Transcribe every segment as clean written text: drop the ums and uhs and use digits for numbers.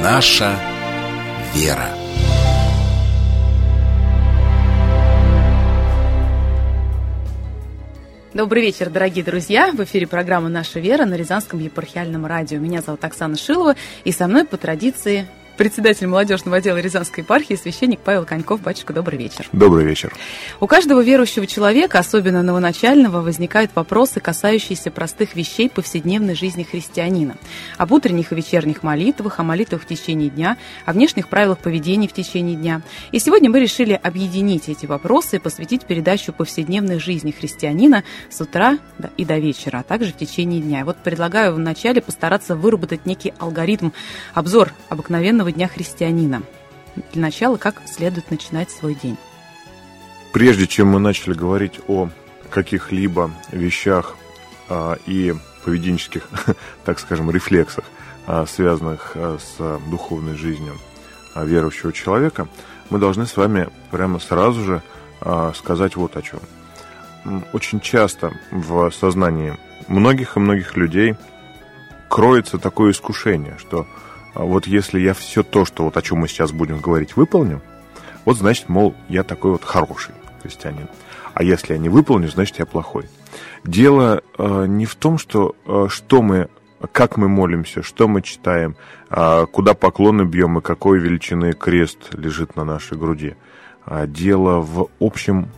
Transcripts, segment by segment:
Наша вера. Добрый вечер, дорогие друзья! В эфире программа «Наша вера» на Рязанском епархиальном радио. Меня зовут Оксана Шилова, и со мной по традиции председатель молодежного отдела Рязанской епархии, священник Павел Коньков. Батюшка, добрый вечер. Добрый вечер. У каждого верующего человека, особенно новоначального, возникают вопросы, касающиеся простых вещей повседневной жизни христианина. Об утренних и вечерних молитвах, о молитвах в течение дня, о внешних правилах поведения в течение дня. И сегодня мы решили объединить эти вопросы и посвятить передачу повседневной жизни христианина с утра и до вечера, а также в течение дня. И вот предлагаю вначале постараться выработать некий алгоритм, обзор обыкновенного дня христианина. Для начала, как следует начинать свой день? Прежде чем мы начали говорить о каких-либо вещах и поведенческих, так скажем, рефлексах, связанных с духовной жизнью верующего человека, мы должны с вами прямо сразу же сказать вот о чем. Очень часто в сознании многих и многих людей кроется такое искушение, что вот если я все то, что вот о чем мы сейчас будем говорить, выполню, вот значит, мол, я такой вот хороший христианин. А если я не выполню, значит, я плохой. Дело не в том, как мы молимся, что мы читаем, куда поклоны бьем и какой величины крест лежит на нашей груди. Дело в общем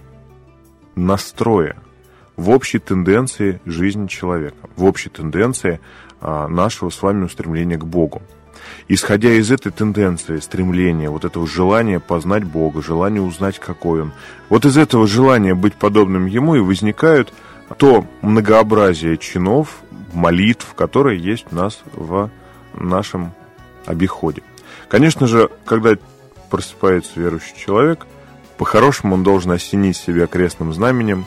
настрое, в общей тенденции жизни человека, в общей тенденции нашего с вами устремления к Богу. Исходя из этой тенденции, стремления, вот этого желания познать Бога, желания узнать, какой Он, вот из этого желания быть подобным Ему и возникают то многообразие чинов, молитв, которые есть у нас в нашем обиходе. Конечно же, когда просыпается верующий человек, по-хорошему он должен осенить себя крестным знаменем,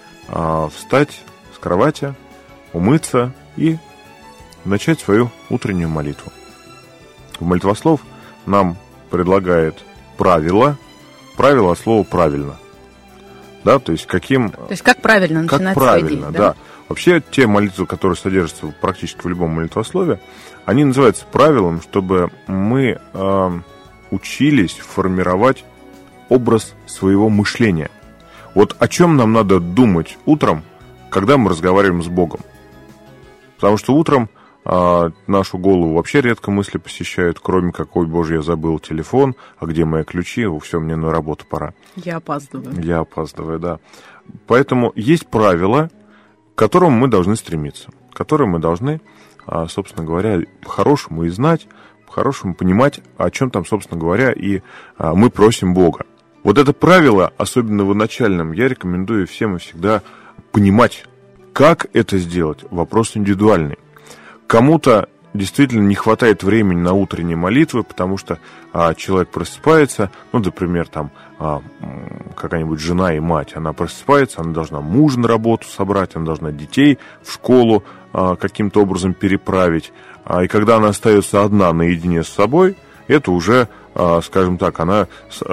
встать с кровати, умыться и начать свою утреннюю молитву. Молитвослов нам предлагает правило от слова «правильно». Да, то есть как правильно начинать свой день, да? Вообще те молитвы, которые содержатся практически в любом молитвослове, они называются правилом, чтобы мы учились формировать образ своего мышления. Вот о чем нам надо думать утром, когда мы разговариваем с Богом. Потому что утром нашу голову вообще редко мысли посещают, кроме как: ой, Боже, я забыл телефон, а где мои ключи, все, мне на работу пора. Я опаздываю, да. Поэтому есть правила, к которым мы должны стремиться, которые мы должны, собственно говоря, по-хорошему и знать, по-хорошему понимать, о чем там, собственно говоря, и мы просим Бога. Вот это правило, особенно в начальном, я рекомендую всем и всегда понимать, как это сделать. Вопрос индивидуальный. Кому-то действительно не хватает времени на утренние молитвы, потому что человек просыпается, например, какая-нибудь жена и мать, она просыпается, она должна мужа на работу собрать, она должна детей в школу каким-то образом переправить, и когда она остается одна наедине с собой, это уже, скажем так, она...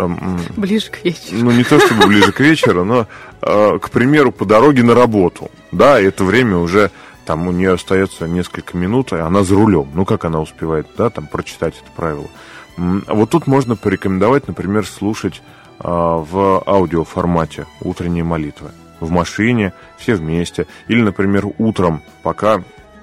Ближе к вечеру. Не то чтобы ближе к вечеру, но, к примеру, по дороге на работу. Да, это время уже... Там у нее остается несколько минут, и она за рулем. Как она успевает, прочитать это правило? Вот тут можно порекомендовать, например, слушать в аудиоформате утренние молитвы. В машине, все вместе. Или, например, утром, пока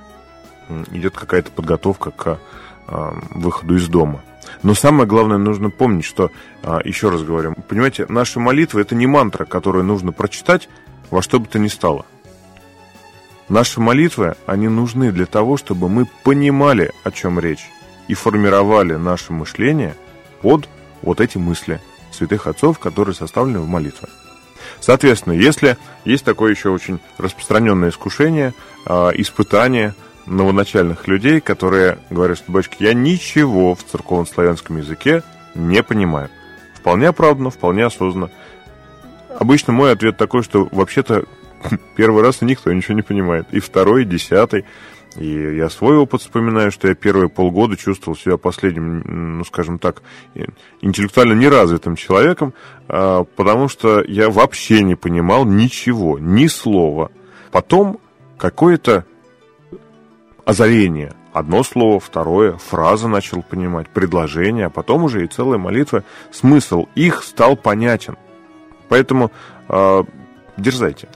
идет какая-то подготовка к выходу из дома. Но самое главное, нужно помнить, что, еще раз говорю, понимаете, наши молитвы — это не мантра, которую нужно прочитать во что бы то ни стало. Наши молитвы, они нужны для того, чтобы мы понимали, о чем речь, и формировали наше мышление под вот эти мысли святых отцов, которые составлены в молитве. Соответственно, если есть такое еще очень распространенное искушение, испытание новоначальных людей, которые говорят, что, батюшка, я ничего в церковнославянском языке не понимаю. Вполне оправданно, вполне осознанно. Обычно мой ответ такой, что вообще-то первый раз никто ничего не понимает. И второй, и 10-й. И я свой опыт вспоминаю, что я первые полгода чувствовал себя последним, скажем так, интеллектуально неразвитым человеком, потому что я вообще не понимал ничего, ни слова. Потом какое-то озарение, одно слово, второе, фраза начал понимать, предложение, а потом уже и целая молитва, смысл их стал понятен. Поэтому дерзайте,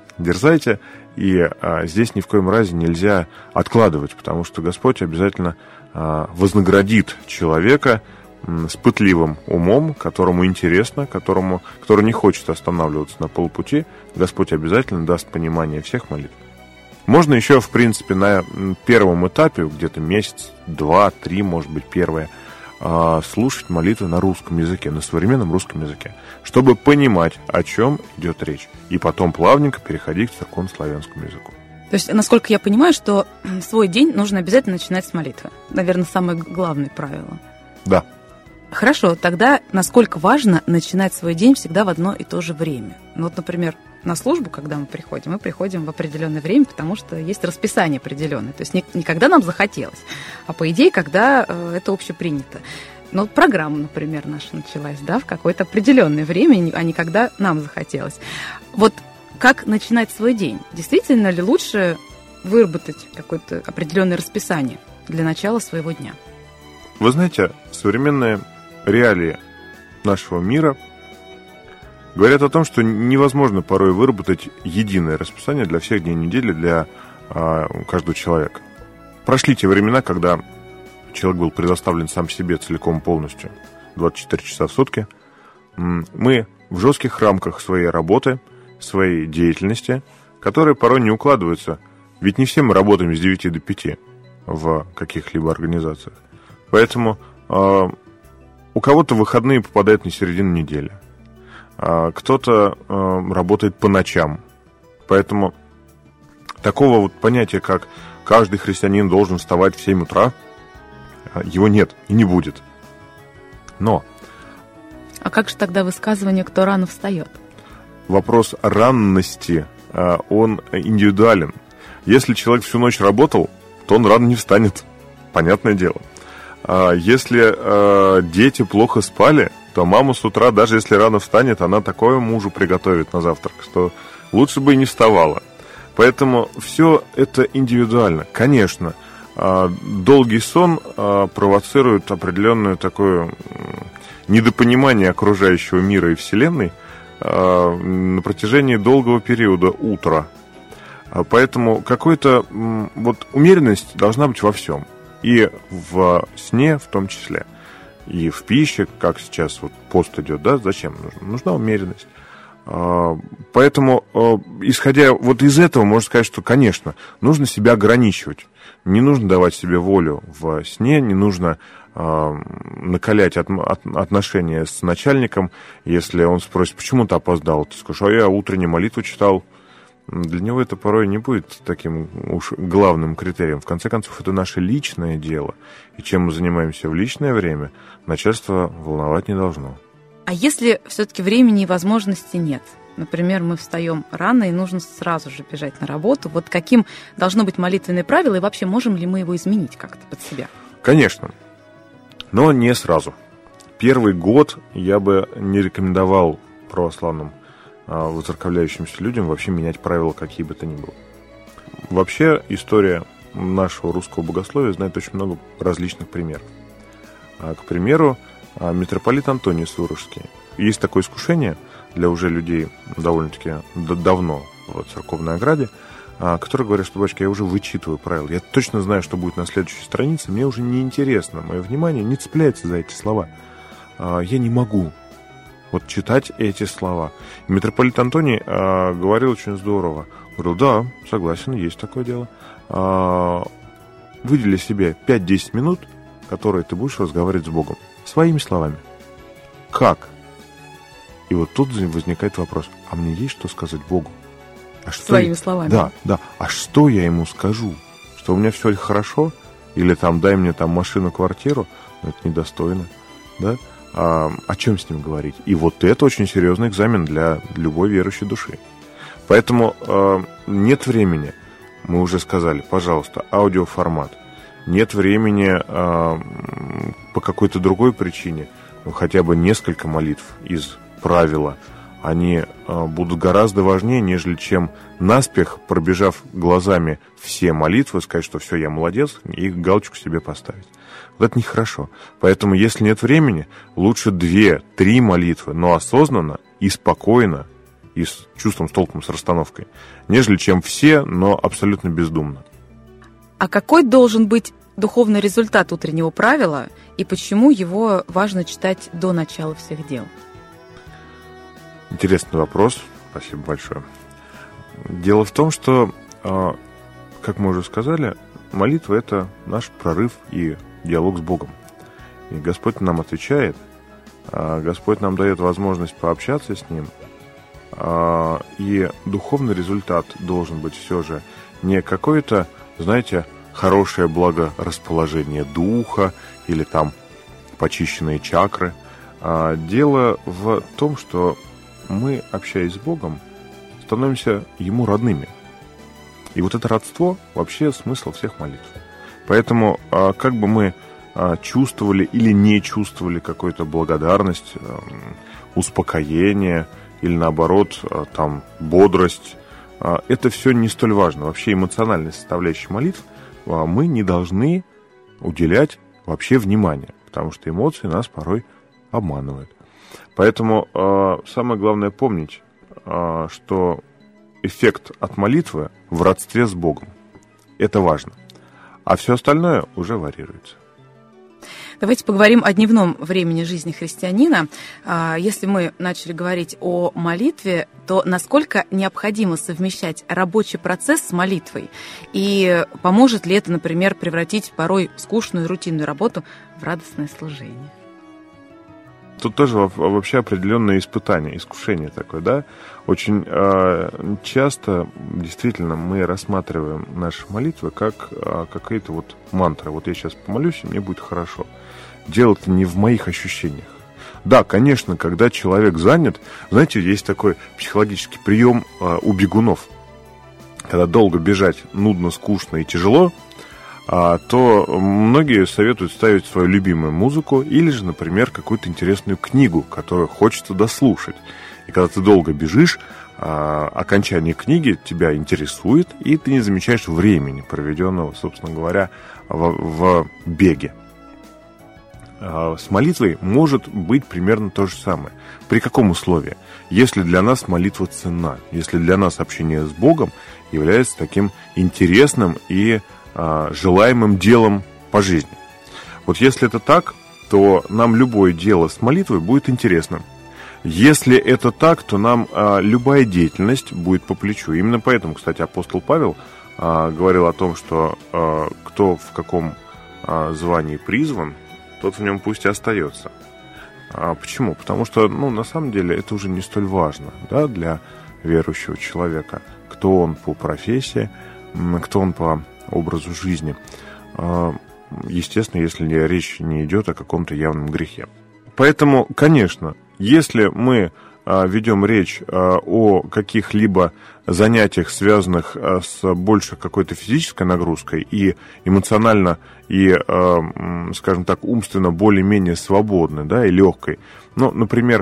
и здесь ни в коем разе нельзя откладывать, потому что Господь обязательно вознаградит человека с пытливым умом, которому интересно, который не хочет останавливаться на полпути. Господь обязательно даст понимание всех молитв. Можно еще, в принципе, на первом этапе, где-то месяц, 2-3, может быть, первое, слушать молитвы на русском языке, на современном русском языке, чтобы понимать, о чем идет речь, и потом плавненько переходить к церковнославянскому языку. То есть, насколько я понимаю, что свой день нужно обязательно начинать с молитвы. Наверное, самое главное правило. Да. Хорошо, тогда насколько важно начинать свой день всегда в одно и то же время? Ну, вот, например, на службу, когда мы приходим в определенное время, потому что есть расписание определенное. То есть не когда нам захотелось, а по идее, когда это общепринято. Ну, программа, например, наша началась, да, в какое-то определенное время, а не когда нам захотелось. Вот как начинать свой день? Действительно ли лучше выработать какое-то определенное расписание для начала своего дня? Вы знаете, современные реалии нашего мира говорят о том, что невозможно порой выработать единое расписание для всех дней недели, для каждого человека. Прошли те времена, когда человек был предоставлен сам себе целиком полностью, 24 часа в сутки. Мы в жестких рамках своей работы, своей деятельности, которые порой не укладываются. Ведь не все мы работаем с 9 до 5 в каких-либо организациях. Поэтому у кого-то выходные попадают на середину недели, кто-то работает по ночам. Поэтому такого вот понятия, как каждый христианин должен вставать в 7 утра, его нет и не будет. Но... А как же тогда высказывание «кто рано встает»? Вопрос ранности, он индивидуален. Если человек всю ночь работал, то он рано не встанет. Понятное дело. Если дети плохо спали, то мама с утра, даже если рано встанет, она такое мужу приготовит на завтрак, что лучше бы и не вставала. Поэтому все это индивидуально. Конечно, долгий сон провоцирует определенное такое недопонимание окружающего мира и Вселенной на протяжении долгого периода утра. Поэтому какая-то вот умеренность должна быть во всем. И в сне в том числе. И в пище, как сейчас вот пост идет, да, зачем нужно? Нужна умеренность. Поэтому, исходя вот из этого, можно сказать, что, конечно, нужно себя ограничивать. Не нужно давать себе волю в сне, не нужно накалять отношения с начальником. Если он спросит, почему ты опоздал, ты скажешь, а я утреннюю молитву читал. Для него это порой не будет таким уж главным критерием. В конце концов, это наше личное дело. И чем мы занимаемся в личное время, начальство волновать не должно. А если все-таки времени и возможности нет? Например, мы встаем рано и нужно сразу же бежать на работу. Вот каким должно быть молитвенное правило, и вообще можем ли мы его изменить как-то под себя? Конечно, но не сразу. Первый год я бы не рекомендовал православным воцерковляющимся людям вообще менять правила какие бы то ни было. Вообще история нашего русского богословия знает очень много различных примеров. К примеру, митрополит Антоний Сурожский. Есть такое искушение для уже людей довольно-таки давно в церковной ограде, которые говорят, что, батюшка, я уже вычитываю правила, я точно знаю, что будет на следующей странице, мне уже не интересно, мое внимание не цепляется за эти слова. Я не могу вот читать эти слова. И митрополит Антоний говорил очень здорово. Говорил, да, согласен, есть такое дело. Выдели себе 5-10 минут, которые ты будешь разговаривать с Богом. Своими словами. Как? И вот тут возникает вопрос, а мне есть что сказать Богу? Своими словами. Да. А что я ему скажу? Что у меня все хорошо? Или там дай мне там машину, квартиру? Но это недостойно. Да? О чем с ним говорить? И вот это очень серьезный экзамен для любой верующей души. Поэтому нет времени, мы уже сказали, пожалуйста, аудиоформат. Нет времени по какой-то другой причине, хотя бы несколько молитв из правила они будут гораздо важнее, нежели чем наспех, пробежав глазами все молитвы, сказать, что все, я молодец, и галочку себе поставить. Вот это нехорошо. Поэтому, если нет времени, лучше 2-3 молитвы, но осознанно и спокойно, и с чувством, с толком, с расстановкой, нежели чем все, но абсолютно бездумно. А какой должен быть духовный результат утреннего правила, и почему его важно читать до начала всех дел? Интересный вопрос. Спасибо большое. Дело в том, что, как мы уже сказали, молитва – это наш прорыв и диалог с Богом. И Господь нам отвечает, Господь нам дает возможность пообщаться с Ним, и духовный результат должен быть все же не какое-то, знаете, хорошее благорасположение духа или там почищенные чакры. Дело в том, что мы, общаясь с Богом, становимся Ему родными. И вот это родство вообще смысл всех молитв. Поэтому, как бы мы чувствовали или не чувствовали какую-то благодарность, успокоение или, наоборот, там, бодрость, это все не столь важно. Вообще эмоциональная составляющая молитв мы не должны уделять вообще внимания, потому что эмоции нас порой обманывают. Поэтому самое главное помнить, что эффект от молитвы в родстве с Богом. Это важно. А все остальное уже варьируется. Давайте поговорим о дневном времени жизни христианина. Если мы начали говорить о молитве, то насколько необходимо совмещать рабочий процесс с молитвой? И поможет ли это, например, превратить порой скучную рутинную работу в радостное служение? Тут тоже вообще определенное испытание, искушение такое, да? Очень часто действительно мы рассматриваем наши молитвы как какие-то вот мантры. Вот я сейчас помолюсь, и мне будет хорошо. Дело-то не в моих ощущениях. Да, конечно, когда человек занят, знаете, есть такой психологический прием у бегунов. Когда долго бежать нудно, скучно и тяжело, то многие советуют ставить свою любимую музыку или же, например, какую-то интересную книгу, которую хочется дослушать. И когда ты долго бежишь, окончание книги тебя интересует, и ты не замечаешь времени, проведенного, собственно говоря, в беге. С молитвой может быть примерно то же самое. При каком условии? Если для нас молитва ценна, если для нас общение с Богом является таким интересным и желаемым делом по жизни. Вот если это так, то нам любое дело с молитвой будет интересным. Если это так, то нам любая деятельность будет по плечу. Именно поэтому, кстати, апостол Павел говорил о том, что кто в каком звании призван, тот в нем пусть и остается. Почему? Потому что, на самом деле, это уже не столь важно, да, для верующего человека. Кто он по профессии, кто он по образу жизни. Естественно, если речь не идет о каком-то явном грехе. Поэтому, конечно, если мы ведем речь о каких-либо занятиях, связанных с больше какой-то физической нагрузкой и эмоционально, и, скажем так, умственно более-менее свободной, да, и легкой. Например,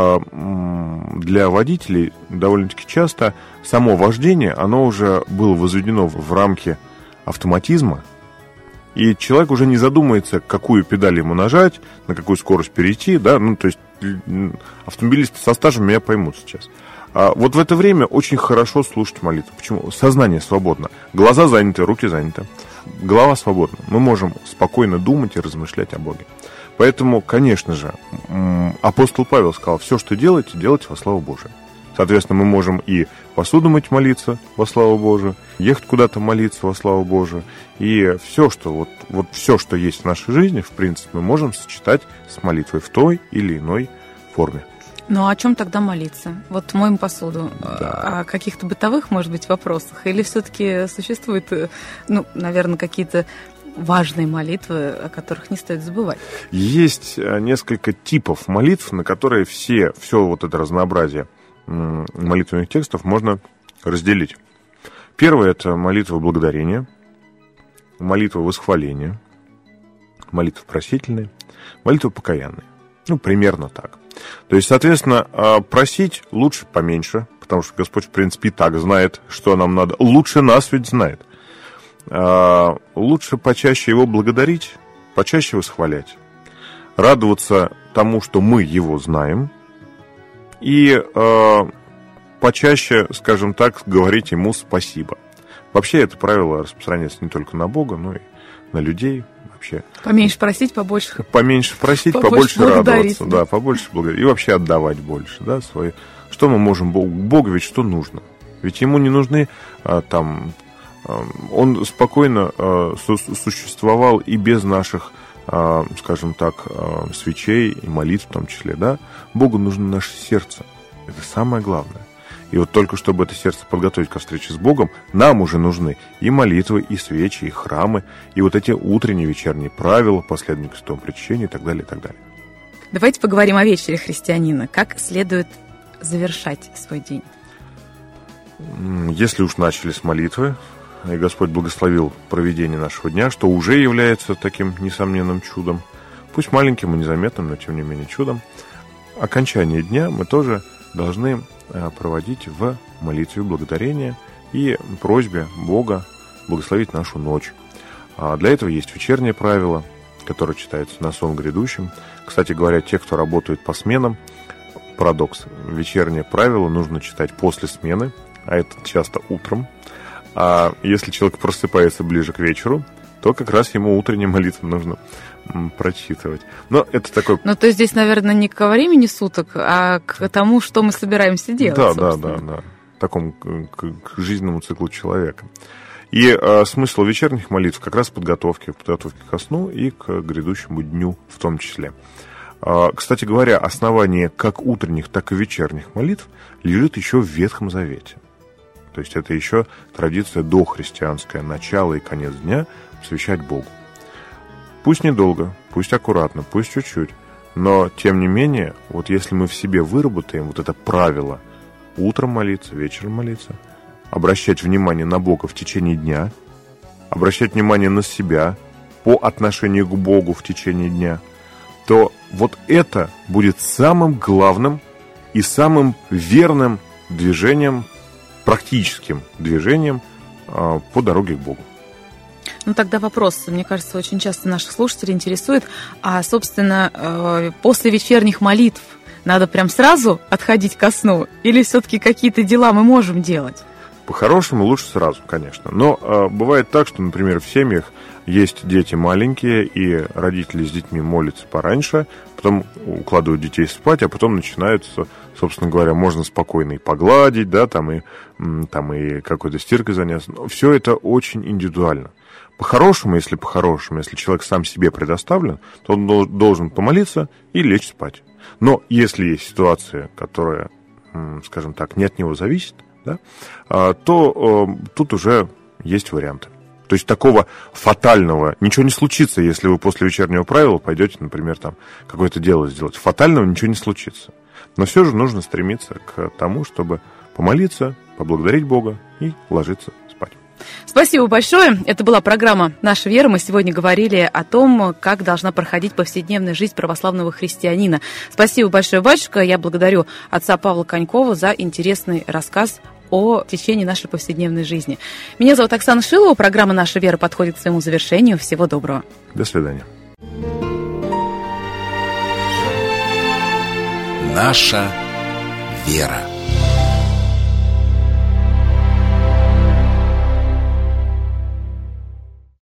для водителей довольно-таки часто само вождение, оно уже было возведено в рамки автоматизма, и человек уже не задумается, какую педаль ему нажать, на какую скорость перейти, да, то есть автомобилисты со стажем меня поймут сейчас. Вот в это время очень хорошо слушать молитву. Почему? Сознание свободно, глаза заняты, руки заняты, голова свободна. Мы можем спокойно думать и размышлять о Боге. Поэтому, конечно же, апостол Павел сказал, все, что делаете, делайте во славу Божию. Соответственно, мы можем и посуду мыть, молиться во славу Божию, ехать куда-то молиться во славу Божию. И все, что вот все, что есть в нашей жизни, в принципе, мы можем сочетать с молитвой в той или иной форме. Ну, а о чем тогда молиться? Вот моем посуду. Да. О каких-то бытовых, может быть, вопросах? Или все-таки существуют, наверное, какие-то важные молитвы, о которых не стоит забывать? Есть несколько типов молитв, на которые все вот это разнообразие молитвенных текстов можно разделить. Первое – это молитва благодарения, молитва восхваления, молитва просительная, молитва покаянная. Примерно так. То есть, соответственно, просить лучше поменьше, потому что Господь, в принципе, и так знает, что нам надо. Лучше нас ведь знает. Лучше почаще Его благодарить, почаще восхвалять. Радоваться тому, что мы Его знаем. И почаще, скажем так, говорить Ему спасибо. Вообще это правило распространяется не только на Бога, но и на людей. Вообще. Поменьше просить, побольше. Поменьше просить, побольше радоваться. Да, побольше благодарить. И вообще отдавать больше. Да, свои. Что мы можем Богу? Богу ведь что нужно? Ведь Ему не нужны там... Он спокойно существовал и без наших, скажем так, свечей и молитв в том числе. Да? Богу нужно наше сердце. Это самое главное. И вот только чтобы это сердце подготовить ко встрече с Богом, нам уже нужны и молитвы, и свечи, и храмы, и вот эти утренние, вечерние правила, последование крестовому причащению и так далее, и так далее. Давайте поговорим о вечере христианина. Как следует завершать свой день? Если уж начали с молитвы, и Господь благословил проведение нашего дня, что уже является таким несомненным чудом, пусть маленьким и незаметным, но тем не менее чудом, окончание дня мы тоже должны проводить в молитве благодарения и просьбе Бога благословить нашу ночь. Для этого есть вечернее правило, которое читается на сон грядущем. Кстати говоря, те, кто работает по сменам, парадокс, вечернее правило нужно читать после смены, а это часто утром. А если человек просыпается ближе к вечеру, то как раз ему утреннюю молитву нужно прочитывать. Но это такой... Ну, то есть здесь, наверное, не ко времени суток, а к тому, что мы собираемся делать. Да. Такому к жизненному циклу человека. И смысл вечерних молитв как раз подготовки ко сну и к грядущему дню в том числе. Кстати говоря, основание как утренних, так и вечерних молитв лежит еще в Ветхом Завете. То есть это еще традиция дохристианская, начало и конец дня посвящать Богу. Пусть недолго, пусть аккуратно, пусть чуть-чуть, но тем не менее, вот если мы в себе выработаем вот это правило утром молиться, вечером молиться, обращать внимание на Бога в течение дня, обращать внимание на себя по отношению к Богу в течение дня, то вот это будет самым главным и самым верным движением, практическим движением по дороге к Богу. Ну, тогда вопрос, мне кажется, очень часто наших слушателей интересует, а, собственно, после вечерних молитв надо прям сразу отходить ко сну? Или все-таки какие-то дела мы можем делать? По-хорошему лучше сразу, конечно. Но бывает так, что, например, в семьях есть дети маленькие, и родители с детьми молятся пораньше, потом укладывают детей спать, а потом начинаются, собственно говоря, можно спокойно и погладить, да, там и какой-то стиркой заняться. Но все это очень индивидуально. По-хорошему, если человек сам себе предоставлен, то он должен помолиться и лечь спать. Но если есть ситуация, которая, скажем так, не от него зависит, да, то тут уже есть варианты. То есть такого фатального ничего не случится, если вы после вечернего правила пойдете, например, там какое-то дело сделать. Фатального ничего не случится. Но все же нужно стремиться к тому, чтобы помолиться, поблагодарить Бога и ложиться спать. Спасибо большое. Это была программа «Наша вера». Мы сегодня говорили о том, как должна проходить повседневная жизнь православного христианина. Спасибо большое, батюшка. Я благодарю отца Павла Конькова за интересный рассказ о течении нашей повседневной жизни. Меня зовут Оксана Шилова. Программа «Наша вера» подходит к своему завершению. Всего доброго. До свидания. Наша вера.